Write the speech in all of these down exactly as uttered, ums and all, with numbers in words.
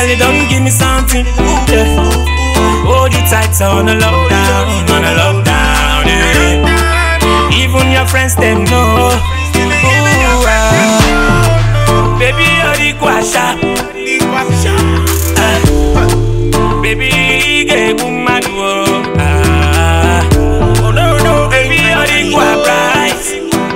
girl, you don't give me something. Yeah. Hold you tight on a lockdown, on a lockdown. Yeah. Even your friends them know. Ooh, ah. Baby, you're the quasha. Ah. Baby, get woman. Ah. Oh no no, baby, you're the quabright.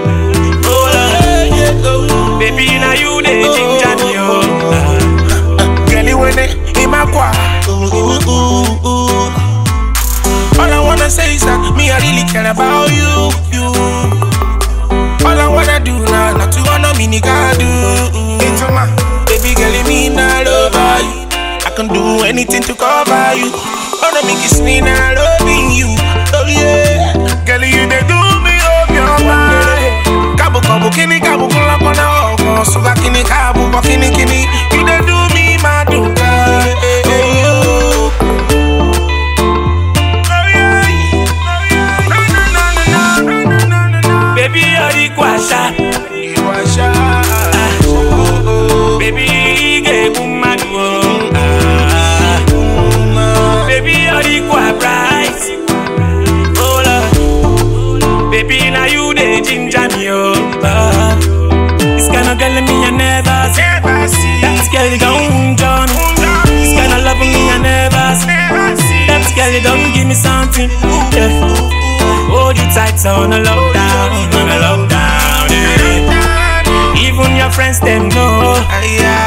Oh, baby, now you the ginger me. Oh, girl, you in it in my qua. Ooh, ooh, ooh. All I wanna say is that me, I really care about you, you. All I wanna do now, not to wanna me nigga do. Into my baby girl, you mean I love you. I can do anything to cover you. Wanna make you sneeze, I loving you. Oh yeah, girl, you they do me up your mind. Kabu kabu kini kabu kula kona oh, so that kini kabu kini kini. You they do me mad, baby, you're the quasha. Ah. Baby, get woman. Ah. Baby, you're the quabright. Oh Lord, baby, now you the ginger me. Oh, ah. This kind of girl me I never see. That girl you don't John. This kind of love me I never see. That girl you don't give me something. Yeah. Hold you tight on a lockdown, on a lockdown, yeah. Even your friends them know.